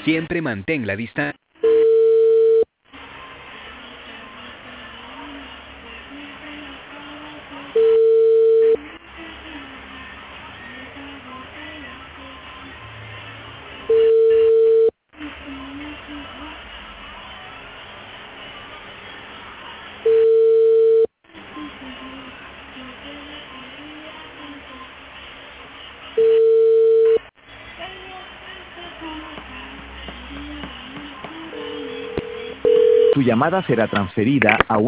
Siempre mantén la distancia. Tu llamada será transferida a un